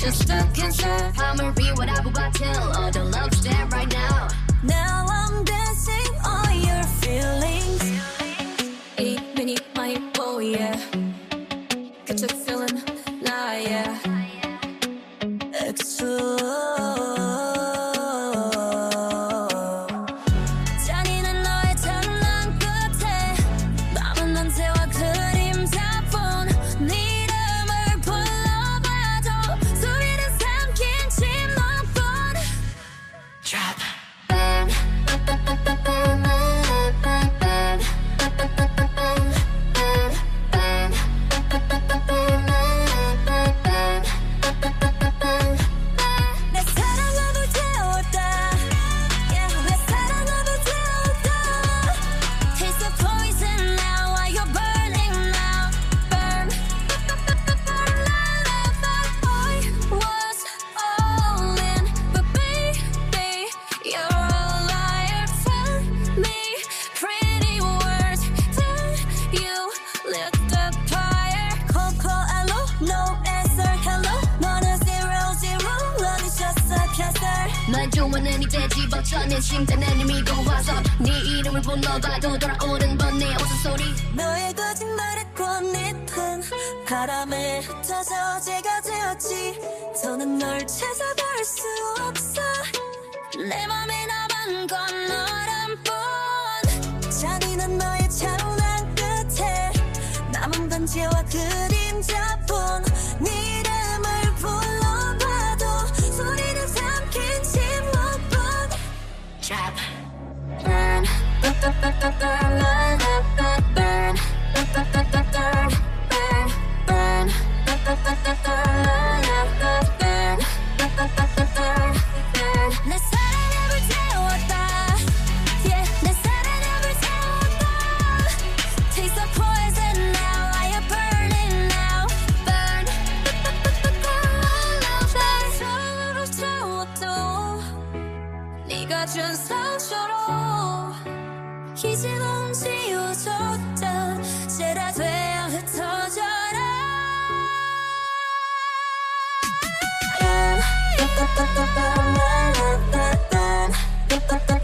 just stuck inside. I'ma read what I would tell all the love's there right now. Now I'm dancing on your feelings. 이 mini my oh yeah. Get you feeling nah yeah. Exo. 잔인한 너의 장난 끝에 남은 언제와 그림자뿐 네 이름을 불러봐도 소리는 삼킨 침묵뿐. Trap. 내 사랑함을 태웠다. Yeah, 내 사랑함을 태웠다. Taste the poison now while you're burning now. Burn. I was all in, but baby, you're a liar. Tell me pretty words. Till you lit the fire. Call, hello, no answer. Hello, 너는 zero, zero. 너는 just a cancer. 날 좋아하는 이제 집어쳐 내 심장에 이미고 와서 네 이름을 불러봐도 돌아오는 번네 웃음소리. 너의 거짓말의 꽃잎은 바람에 흩어져 제가 되었지. 더는 널 찾아볼 수 없어. 내 맘에 남은 건 너란뿐. 잔인한 너의 장난 끝에 남은 반지와 그림자뿐. 네 이름을 불러봐도 소리는 삼킨 침묵뿐. Trap. Burn, burn, burn, burn, burn, 내 사랑에 불태웠다. Yeah, 내 사랑에 불태웠다. Taste the poison now while you're burning now. Burn, 사랑을 태웠다. 네가 준 상처로 이제 넌 지워졌다. 죄다 되어 흩어져라. Burn, burn, burn, burn, burn, burn, burn.